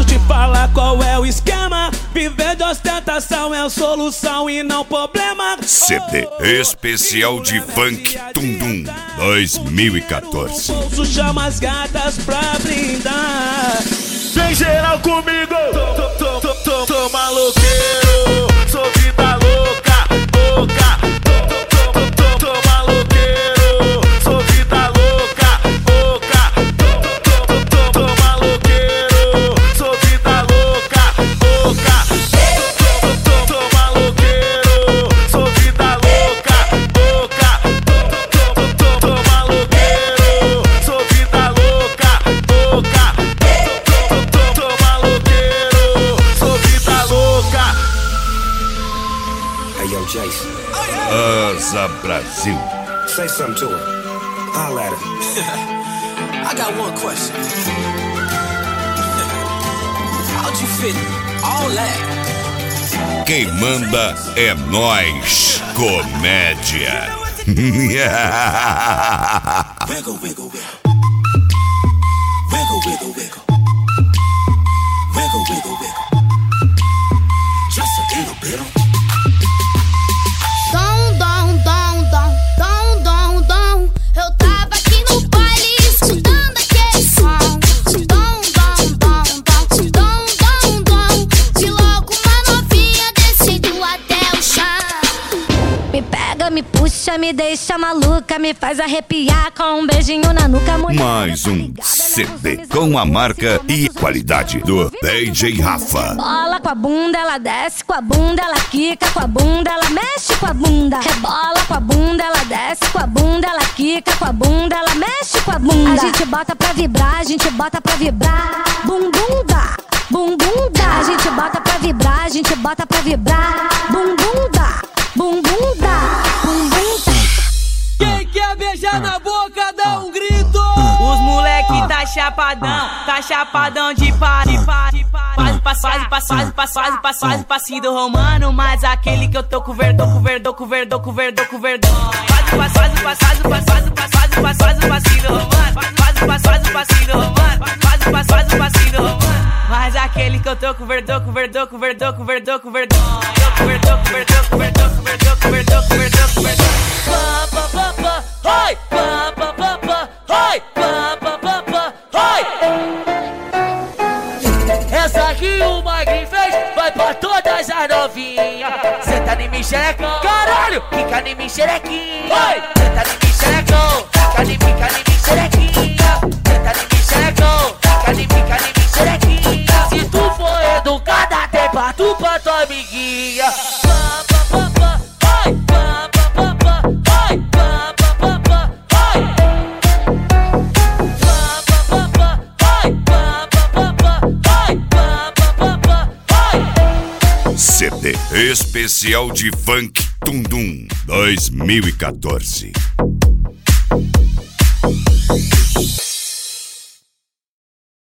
te falar qual é o esquema. Viver de ostentação é a solução e não problema. CD especial de funk Tundum 2014. Bolso chama as gatas pra brindar. Vem geral comigo. Tô maloqueiro, sou vida louca, louca. Tô maloqueiro, sou vida louca, louca. Tô maloqueiro, sou vida louca, louca. Tô maloqueiro, sou vida louca, louca. Tô maloqueiro, sou vida louca, louca. Tô maloqueiro, sou vida louca. Hey yo, Jason. Asa Brasil. Say something to her. Holla at her. I got one question. How'd you fit all that? Quem manda é nós, comédia. Wiggle, wiggle, wiggle. Wiggle, wiggle, wiggle. Wiggle, wiggle, wiggle. Just a little bit. Eu tava aqui no baile escutando aquele som. De logo uma novinha descendo até o chão. Me pega, me puxa, me deixa maluca, me faz arrepiar com um beijinho na nuca. Mais um CD com a marca e qualidade do DJ Rafa. Bola com a bunda, ela desce com a bunda, ela quica com a bunda, ela mexe com a bunda. Rebola com a bunda, ela desce com a bunda, ela quica com a bunda, ela mexe com a bunda. A gente bota pra vibrar, a gente bota pra vibrar. Bum bum dá, bum bum dá. A gente bota pra vibrar, a gente bota pra vibrar. Bum bum dá, bum bum dá, bum bum dá. Quem quer beijar na boca dá um grito. Os moleque tá chapadão de pare. Faz passinho do romano, mas aquele que eu tô com verdão. Faz o passinho do romano, faz o passinho do romano, mas aquele que eu tô com verdão. Essa aqui o Magri fez, vai pra todas as novinhas. Senta em mim, xerecão. Caralho, fica em mim, xerequinha. Senta em mim, xerecão. Fica em mim, xerequinha. Senta em mim, xerecão. Fica em mim, xerequinha. Se tu for educada, tem pra tu pra tua amiguinha. CD especial de funk Tundum 2014.